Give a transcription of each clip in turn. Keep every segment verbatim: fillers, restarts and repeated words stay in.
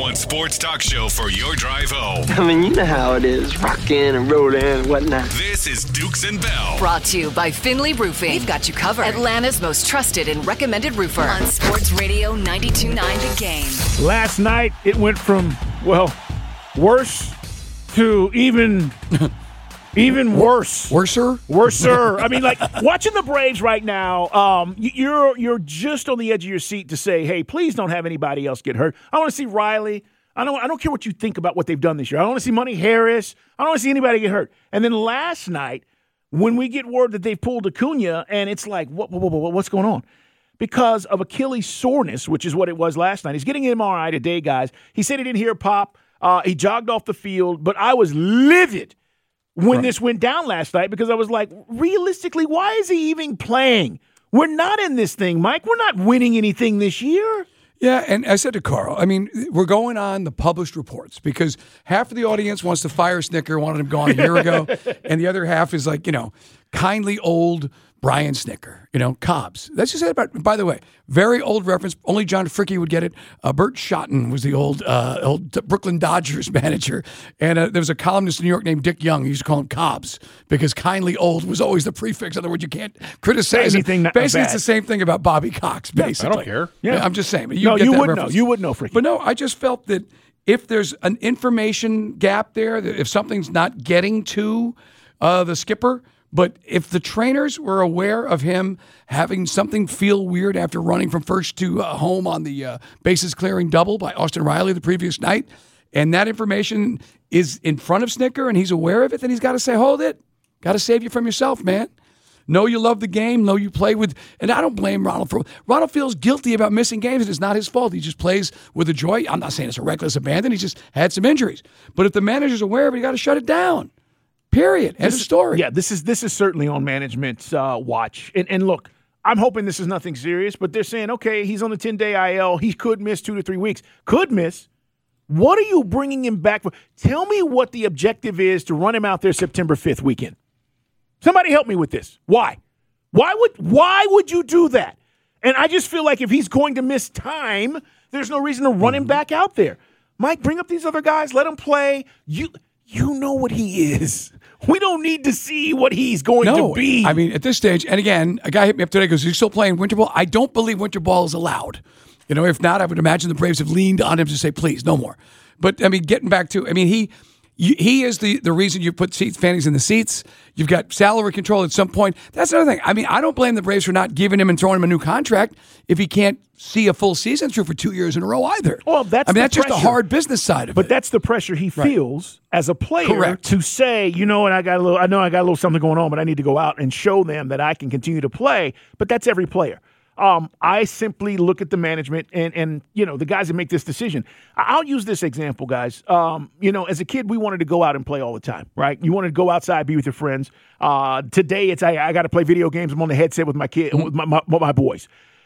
one sports talk show for your drive home. I mean, you know how it is. Rockin' and rollin' and whatnot. This is Dukes and Bell. Brought to you by Finley Roofing. We've got you covered. Atlanta's most trusted and recommended roofer. On Sports Radio ninety-two point nine The Game. Last night, it went from, well, worse to even... Even worse. Worser? Worser. I mean, like, watching the Braves right now, um, you're you're just on the edge of your seat to say, hey, please don't have anybody else get hurt. I want to see Riley. I don't I don't care what you think about what they've done this year. I don't want to see Money Harris. I don't want to see anybody get hurt. And then last night, when we get word that they've pulled Acuna, and it's like, what, what, what, what's going on? Because of Achilles soreness, which is what it was last night. He's getting an M R I today, guys. He said he didn't hear pop. Uh, he jogged off the field, but I was livid when right. this went down last night, because I was like, realistically, why is he even playing? We're not in this thing, Mike. We're not winning anything this year. Yeah, and I said to Carl, I mean, we're going on the published reports because half of the audience wants to fire Snitker, wanted him gone a year ago, and the other half is like, you know, kindly old Brian Snitker, you know, Cobbs. That's just it. About, by the way, very old reference. Only John Fricke would get it. Uh, Bert Schotten was the old uh, old Brooklyn Dodgers manager. And uh, there was a columnist in New York named Dick Young. He used to call him Cobbs because kindly old was always the prefix. In other words, you can't criticize anything. It. Basically, it's the same thing about Bobby Cox, basically. I don't care. Yeah. I'm just saying. You no, get you that would reference. know. You would know, Fricke. But no, I just felt that if there's an information gap there, that if something's not getting to uh, the skipper, but if the trainers were aware of him having something feel weird after running from first to uh, home on the uh, bases clearing double by Austin Riley the previous night, and that information is in front of Snitker and he's aware of it, then he's got to say, hold it. Got to save you from yourself, man. Know you love the game. Know you play with, and I don't blame Ronald for. Ronald feels guilty about missing games, and it's not his fault. He just plays with a joy. I'm not saying it's a reckless abandon. He just had some injuries. But if the manager's aware of it, you got to shut it down. Period. End of story. Yeah, this is this is certainly on management's uh, watch. And and look, I'm hoping this is nothing serious, but they're saying, okay, he's on the ten-day I L. He could miss two to three weeks. Could miss. What are you bringing him back for? Tell me what the objective is to run him out there September fifth weekend. Somebody help me with this. Why? Why would why would you do that? And I just feel like if he's going to miss time, there's no reason to run him back out there. Mike, bring up these other guys. Let him play. You you know what he is. We don't need to see what he's going no, to be. I mean, at this stage, and again, a guy hit me up today because he's still playing winter ball. I don't believe winter ball is allowed. You know, if not, I would imagine the Braves have leaned on him to say, please, no more. But, I mean, getting back to, I mean, he he is the, the reason you put seats, fannies in the seats. You've got salary control at some point. That's another thing. I mean, I don't blame the Braves for not giving him and throwing him a new contract if he can't see a full season through for two years in a row either. Well, that's I mean, the that's pressure. just the hard business side of but it. But that's the pressure he feels right. as a player Correct. to say, you know, and I got a little, I know I got a little something going on, but I need to go out and show them that I can continue to play. But that's every player. Um, I simply look at the management and, and, you know, the guys that make this decision. I'll use this example, guys. Um, you know, as a kid, we wanted to go out and play all the time, right? You wanted to go outside, be with your friends. Uh, today, it's I, I got to play video games. I'm on the headset with my kid, mm-hmm. with my, my, my boys.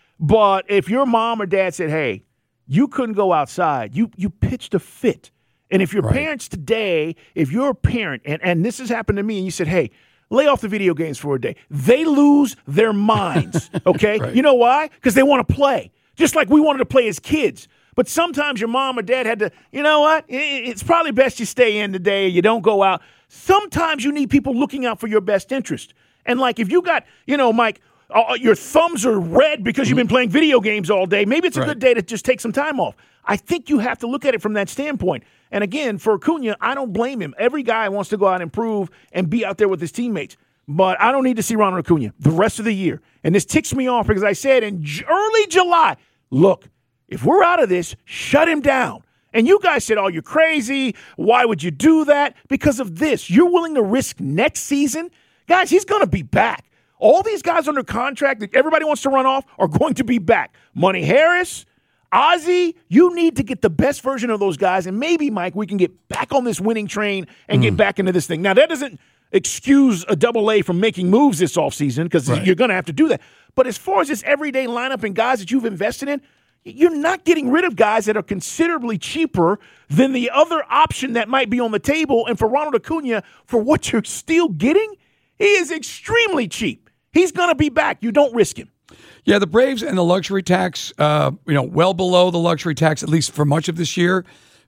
But if your mom or dad said, hey, you couldn't go outside, you you pitched a fit. And if your right. parents today, if you're a parent, and, and this has happened to me, and you said, hey, lay off the video games for a day. They lose their minds, okay? right. You know why? Because they want to play, just like we wanted to play as kids. But sometimes your mom or dad had to, you know what? It's probably best you stay in today. You don't go out. Sometimes you need people looking out for your best interest. And like if you got, you know, Mike, uh, your thumbs are red because you've been playing video games all day, maybe it's a right. good day to just take some time off. I think you have to look at it from that standpoint. And again, for Acuna, I don't blame him. Every guy wants to go out and improve and be out there with his teammates. But I don't need to see Ronald Acuna the rest of the year. And this ticks me off because I said in early July, look, if we're out of this, shut him down. And you guys said, oh, you're crazy. Why would you do that? Because of this. You're willing to risk next season? Guys, he's going to be back. All these guys under contract that everybody wants to run off are going to be back. Money Harris, Ozzie, you need to get the best version of those guys. And maybe, Mike, we can get back on this winning train and mm. get back into this thing. Now, that doesn't excuse a double A from making moves this offseason because right. you're going to have to do that. But as far as this everyday lineup and guys that you've invested in, you're not getting rid of guys that are considerably cheaper than the other option that might be on the table. And for Ronald Acuna, for what you're still getting, he is extremely cheap. He's going to be back. You don't risk him. Yeah, the Braves and the luxury tax, uh, you know, well below the luxury tax, at least for much of this year.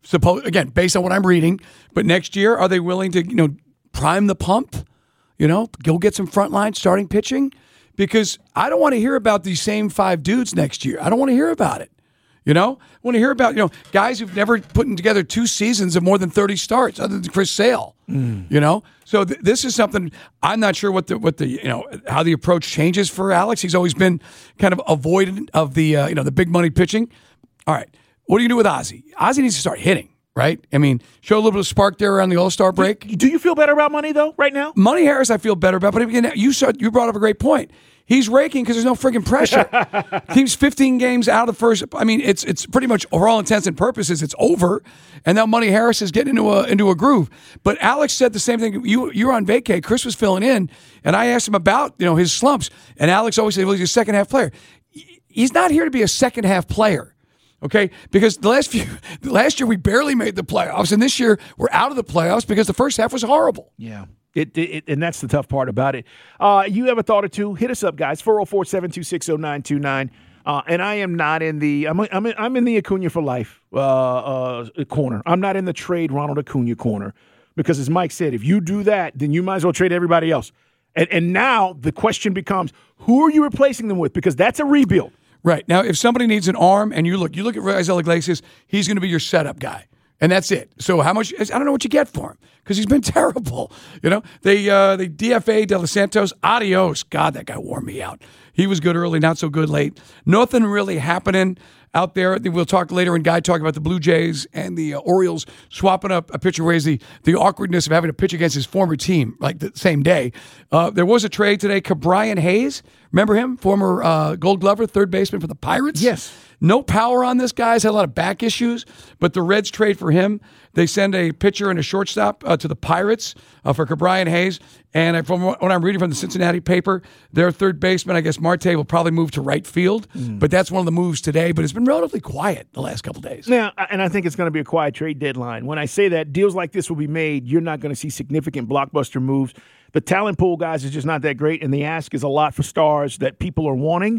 suppose again, based on what I'm reading. But next year, are they willing to, you know, prime the pump? You know, go get some frontline starting pitching? Because I don't want to hear about these same five dudes next year. I don't want to hear about it. You know, I want to hear about, you know, guys who've never put together two seasons of more than thirty starts, other than Chris Sale. Mm. You know, so th- this is something I'm not sure what the what the you know how the approach changes for Alex. He's always been kind of avoidant of the uh, you know the big money pitching. All right, what do you do with Ozzie? Ozzie needs to start hitting, right? I mean, show a little bit of spark there around the All-Star break. Do, do you feel better about Money though right now? Money Harris, I feel better about, but again, you saw, you brought up a great point. He's raking because there's no friggin' pressure. Team's fifteen games out of the first. I mean, it's it's pretty much, for all intents and purposes, it's over. And now Money Harris is getting into a into a groove. But Alex said the same thing. You you were on vacay. Chris was filling in, and I asked him about you know his slumps. And Alex always said, well, he's a second half player. He's not here to be a second half player. Okay, because the last few, last year we barely made the playoffs, and this year we're out of the playoffs because the first half was horrible. Yeah. It, it, and that's the tough part about it. Uh, you have a thought or two? Hit us up, guys. four oh four, seven two six, oh nine two nine. Uh, and I am not in the I'm I'm in, I'm in the Acuna for life uh, uh, corner. I'm not in the trade Ronald Acuna corner because, as Mike said, if you do that, then you might as well trade everybody else. And, and now the question becomes, who are you replacing them with? Because that's a rebuild. Right. Now, if somebody needs an arm, and you look, you look at Raisel Iglesias, he's going to be your setup guy. And that's it. So how much? I don't know what you get for him because he's been terrible. You know, they uh, they D F A De Los Santos. Adios. God, that guy wore me out. He was good early, not so good late. Nothing really happening out there. We'll talk later when Guy talk about the Blue Jays and the uh, Orioles swapping up a pitcher. Whereas the the awkwardness of having to pitch against his former team like the same day. Uh, there was a trade today. Ke'Bryan Hayes, remember him? Former uh, Gold Glover, third baseman for the Pirates. Yes. No power on this guy. He's had a lot of back issues, but the Reds trade for him. They send a pitcher and a shortstop uh, to the Pirates uh, for Ke'Bryan Hayes. And from what I'm reading from the Cincinnati paper, their third baseman, I guess Marte, will probably move to right field. Mm. But that's one of the moves today. But it's been relatively quiet the last couple of days. Yeah, and I think it's going to be a quiet trade deadline. When I say that, deals like this will be made. You're not going to see significant blockbuster moves. The talent pool, guys, is just not that great, and the ask is a lot for stars that people are wanting.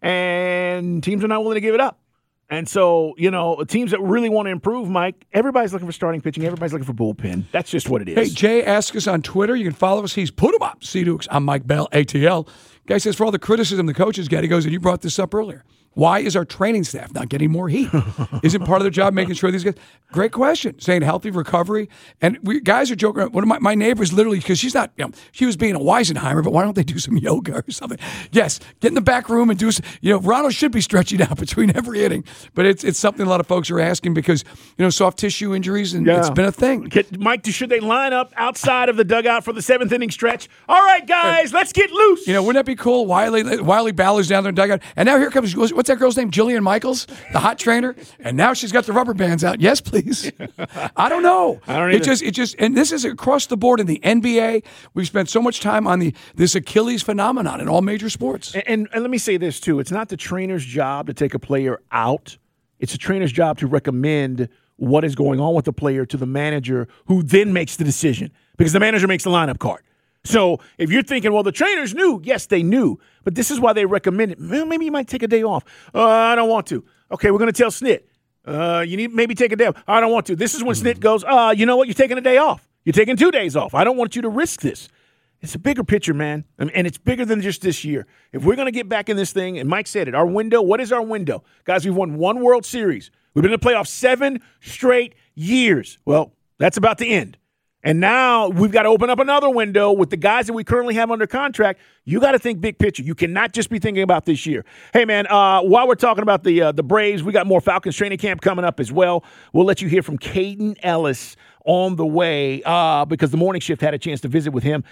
And teams are not willing to give it up. And so, you know, teams that really want to improve, Mike, everybody's looking for starting pitching. Everybody's looking for bullpen. That's just what it is. Hey, Jay, ask us on Twitter. You can follow us. He's put him up. C Dukes. I'm Mike Bell, A T L. Guy says, for all the criticism the coaches get, he goes, and you brought this up earlier. Why is our training staff not getting more heat? Isn't part of their job making sure these guys? Great question. Saying healthy recovery. And we guys are joking around. One of my, my neighbors literally, because she's not, you know, she was being a Weisenheimer, but why don't they do some yoga or something? Yes, get in the back room and do, you know, Ronald should be stretching out between every inning. But it's it's something a lot of folks are asking because, you know, soft tissue injuries, and yeah. It's been a thing. Mike, should they line up outside of the dugout for the seventh inning stretch? All right, guys, let's get loose. You know, wouldn't that be cool? Wiley, Wiley Ballard's down there in the dugout. And now here comes, what's that girl's name? Jillian Michaels, the hot trainer, and now she's got the rubber bands out. Yes, please. I don't know. I don't it just, it just, and this is across the board in the N B A. We've spent so much time on the this Achilles phenomenon in all major sports. And, and, and let me say this too: it's not the trainer's job to take a player out. It's a trainer's job to recommend what is going on with the player to the manager, who then makes the decision because the manager makes the lineup card. So if you're thinking, well, the trainers knew, yes, they knew, but this is why they recommend it. Well, maybe you might take a day off. Uh, I don't want to. Okay, we're going to tell Snit. Uh, you need maybe take a day off. I don't want to. This is when Snit goes, uh, you know what? You're taking a day off. You're taking two days off. I don't want you to risk this. It's a bigger picture, man, and it's bigger than just this year. If we're going to get back in this thing, and Mike said it, our window, what is our window? Guys, we've won one World Series. We've been in the playoffs seven straight years. Well, that's about to end. And now we've got to open up another window with the guys that we currently have under contract. You got to think big picture. You cannot just be thinking about this year. Hey, man, uh, while we're talking about the uh, the Braves, we got more Falcons training camp coming up as well. We'll let you hear from Caden Ellis on the way uh, because the morning shift had a chance to visit with him.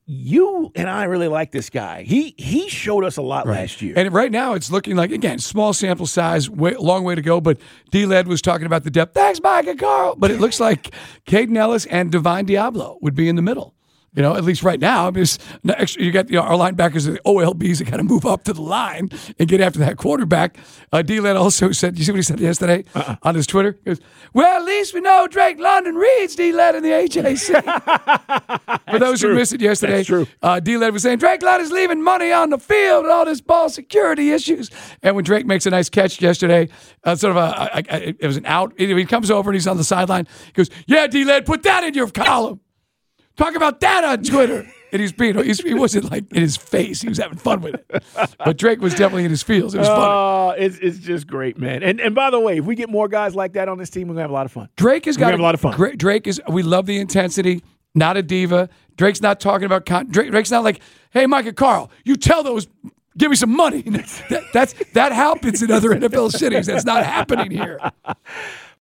You and I really like this guy. He he showed us a lot right. last year. And right now it's looking like, again, small sample size, way, long way to go, but D-Led was talking about the depth. Thanks, Mike and Carl. But it looks like Caden Ellis and Divine Diablo would be in the middle. You know, at least right now, I mean, it's, you got you know, our linebackers, the O L Bs, that got to move up to the line and get after that quarterback. Uh, D-Led also said, you see what he said yesterday uh-uh. on his Twitter? He goes, well, at least we know Drake London reads D-Led in the H A C. For those true. who missed it yesterday, That's true. Uh, D-Led was saying, Drake London's leaving money on the field and all this ball security issues. And when Drake makes a nice catch yesterday, uh, sort of a, a, a, it was an out. He comes over and he's on the sideline. He goes, yeah, D-Led, put that in your column. Talk about that on Twitter. And he's being, he's, he wasn't like in his face. He was having fun with it. But Drake was definitely in his feels. It was funny. Uh, it's, it's just great, man. And and by the way, if we get more guys like that on this team, we're going to have a lot of fun. Drake has we're got have a lot of fun. Drake, Drake is, we love the intensity, not a diva. Drake's not talking about, con- Drake, Drake's not like, hey, Mike and Carl, you tell those, give me some money. that, that's, that happens in other N F L cities. That's not happening here.